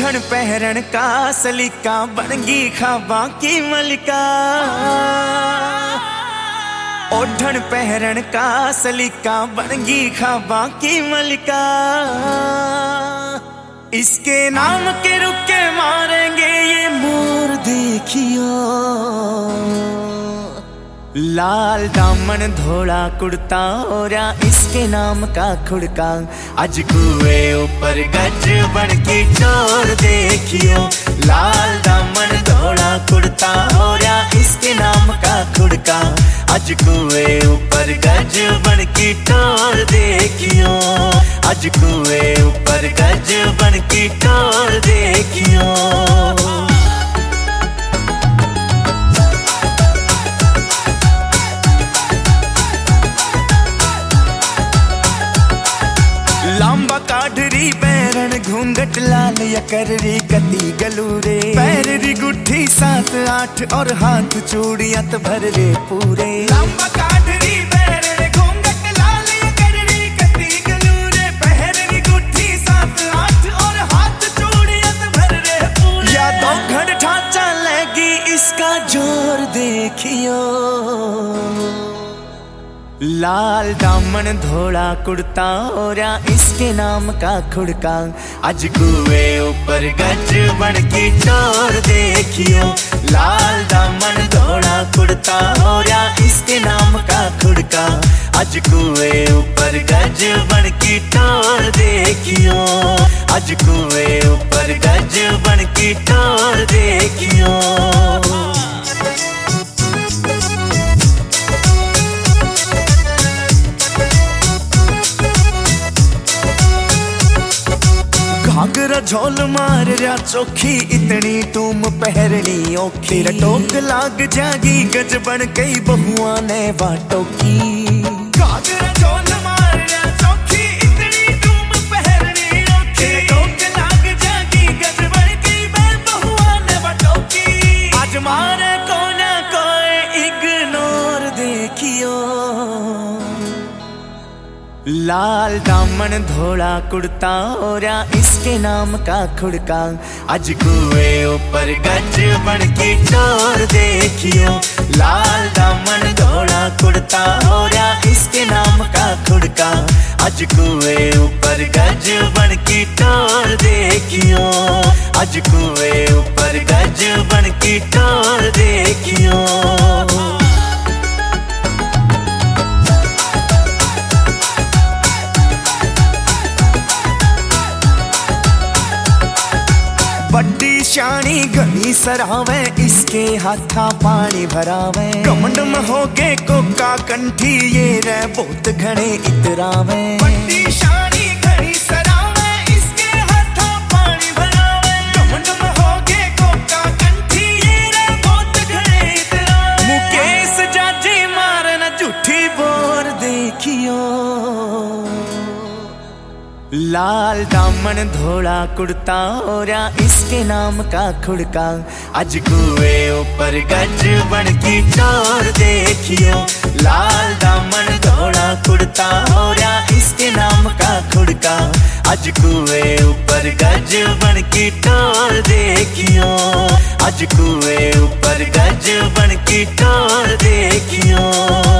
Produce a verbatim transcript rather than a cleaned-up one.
ओढ़न पहरन का सलीका बनगी ख्वाबा की मलिका। ओढ़न पहरन का सलीका बनगी ख्वाबा की मलिका। इसके नाम के रुके मारेंगे ये मोर देखियो। लाल दामन धोला कुर्ता ओरा इसके नाम का खुड़का। आज कुए ऊपर गज बन की चोर देखियो। लाल दामन धोला कुर्ता ओरा इसके नाम का खुड़का। आज कुए ऊपर गज बन की टोर देखियो। आज कुए ऊपर गज बन की टोर देखियो। लांबा काढ़री बैरन घूंघट लाल या कररी कती गलूरे। पैररी गुट्ठी सात आठ और हाथ चूड़ियां तो भर रे पूरे। लांबा काढ़री बैरन घूंघट लाल या कररी कती गलूरे। पैररी गुट्ठी सात आठ और हाथ चूड़ियां तो भर रे पूरे। या दो घड़ ढांचा लेगी इसका जोर देखियो। लाल दामन धोला कुर्ता ओरा इसके नाम का खुड़का। आज कुए ऊपर गज बन की टोर देखियो। लाल दामन धोला कुर्ता ओरा इसके नाम का खुड़का। आज कुए ऊपर गज बन की टोर देखियो। आज कुए ऊपर गज बन की टोर देखियो। घाघरा झोल मार रहा चोखी इतनी तुम पहरनी ओखी। तेरा टोक लाग जागी गज बन कई बहुआ ने बाटो की। घाघरा झोल मार रहा चोखी इतनी तुम पहरनी ओखी। तेरा टोक लाग जागी गज बन कई बहुआ ने बाटो की। आज मारे को ना कोई इग्नोर देखियो। लाल दामन धोला कुर्ता ओरा इसके नाम का खुड़का। आज कुए ऊपर गज बन की टोर देखियो। लाल दामन धोला कुर्ता ओरा इसके नाम का खुड़का। आज कुए ऊपर गज बन की टोर देखियो। आज कुए ऊपर गज बन की टोर देखियो। बड्डी शानी घनी सरावे इसके हाथा पानी भरावे। कमंड में हो गे कोका कंठी ये रे बहुत घने इतरावे। बड्डी शानी घनी सरावे इसके हाथा पानी भरावे। कमंड में हो गे कोका कंठी ये रे बहुत घने इतरावे। मुकेश जाजी मारना झूठी बोर देखियो। लाल दामन धोला कुर्ता ओरा इसके नाम का खुड़का। आज कुए ऊपर गज बन की टोर देखियो। लाल दामन धोला कुर्ता ओरा इसके नाम का खुड़का। आज कुए ऊपर गज बन की टोर देखियो। आज कुए ऊपर गज बन की टोर देखियो।